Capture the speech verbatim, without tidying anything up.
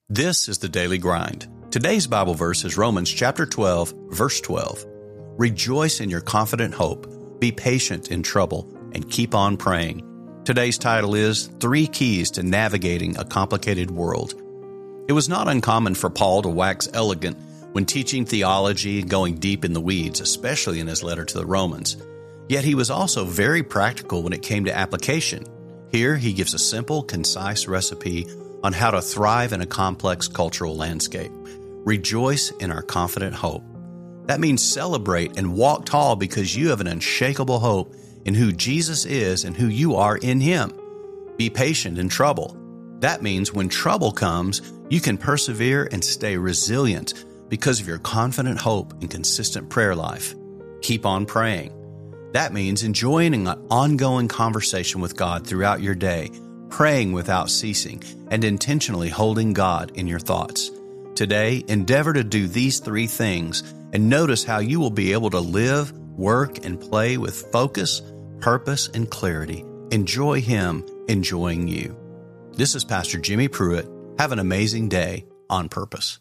This is the Daily Grind. Today's Bible verse is Romans chapter twelve, verse twelve. Rejoice in your confident hope, be patient in trouble, and keep on praying. Today's title is Three Keys to Navigating a Complicated World. It was not uncommon for Paul to wax elegant when teaching theology and going deep in the weeds, especially in his letter to the Romans. Yet he was also very practical when it came to application. Here he gives a simple, concise recipe on how to thrive in a complex cultural landscape. Rejoice in our confident hope. That means celebrate and walk tall because you have an unshakable hope in who Jesus is and who you are in Him. Be patient in trouble. That means when trouble comes, you can persevere and stay resilient because of your confident hope and consistent prayer life. Keep on praying. That means enjoying an ongoing conversation with God throughout your day, praying without ceasing, and intentionally holding God in your thoughts. Today, endeavor to do these three things and notice how you will be able to live, work, and play with focus, purpose, and clarity. Enjoy Him enjoying you. This is Pastor Jimmy Pruitt. Have an amazing day on purpose.